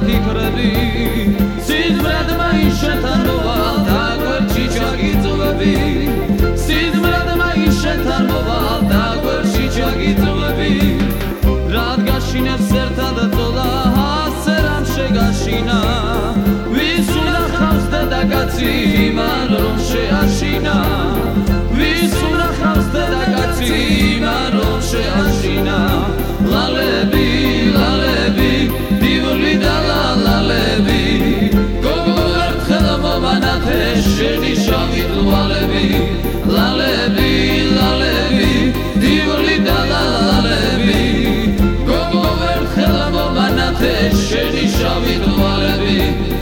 ფიქრები სიზმრად მაიშეთან მოვალ და გვერდში ჩაგიწვევები სიზმრად მაიშეთან მოვალ და გვერდში ჩაგიწვევები რად გაშინებს ერთად წოლა ასე რამ შეგაშინა ვის უნახავს დედაკაცი იმან რომ შეაშინა ვის უნახავს დედაკაცი იმან რომ შეაშინა ლალები ლალები დივლი და ლალები გოგო ერთხელ მომანათე შენი შავი თვალები ლალები ლალები დივლი და ლალები გოგო ერთხელ მომანათე შენი შავი თვალები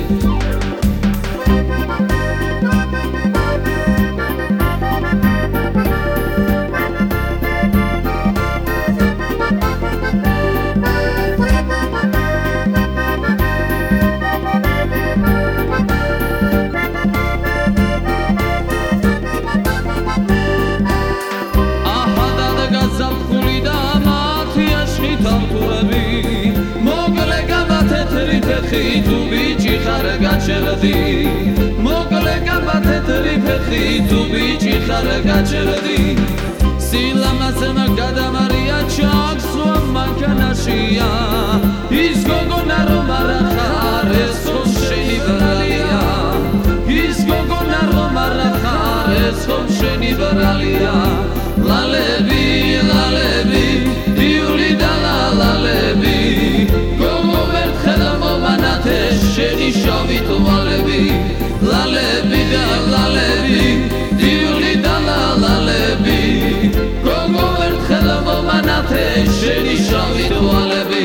თუ ბიჭი ხარ გაჩერდი მოკლე გაბათეთრი ფეხი თუ ბიჭი ხარ გაჩერდი სილამაზემა გადამარია ჩაქსვა მანქანაშია ის გოგონა რომ არ ხარ ეს ხომ შენი ბრალია ის გოგონა რომ არ ხარ ეს ხომ შენი ბრალია ლალები ლალები დივლი და ლალები შენი შავი თვალები ლალები და ლალები დივლი და ლალები გოგო ერთხელ მომანათე შენი შავი თვალები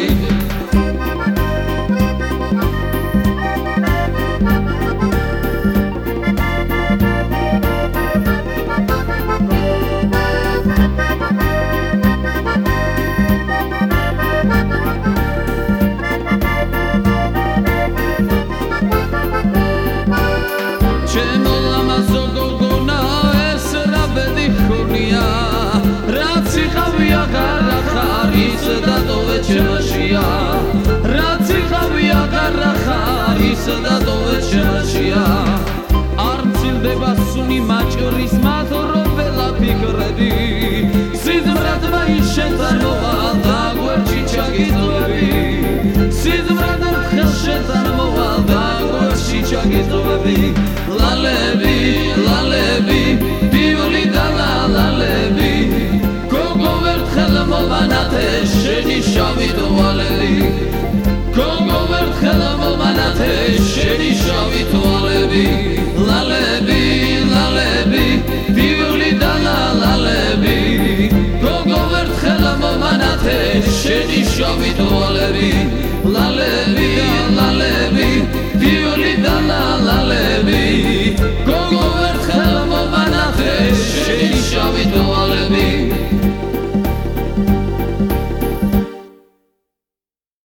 რაც იხავია გარახარ ის დატოვე შემაშია არ მცილდება სუნი მაჭრის მათრობელა ფიქრები სიზმრად მაიშეთან მოვალ და გვერდში ჩაგიწვევები სიზმრად ხელშეთან მოვალ და გვერდში ჩაგიწვევები ლალები ლალები დივლი და ლალები გოგო ერთხელ მომანათე შენი შავი თვალები გოგო ერთხელ მომანათე შენი შავი თვალები ლალები ლალები დივლი და ლალები გოგო ერთხელ მომანათე შენი შავი თვალები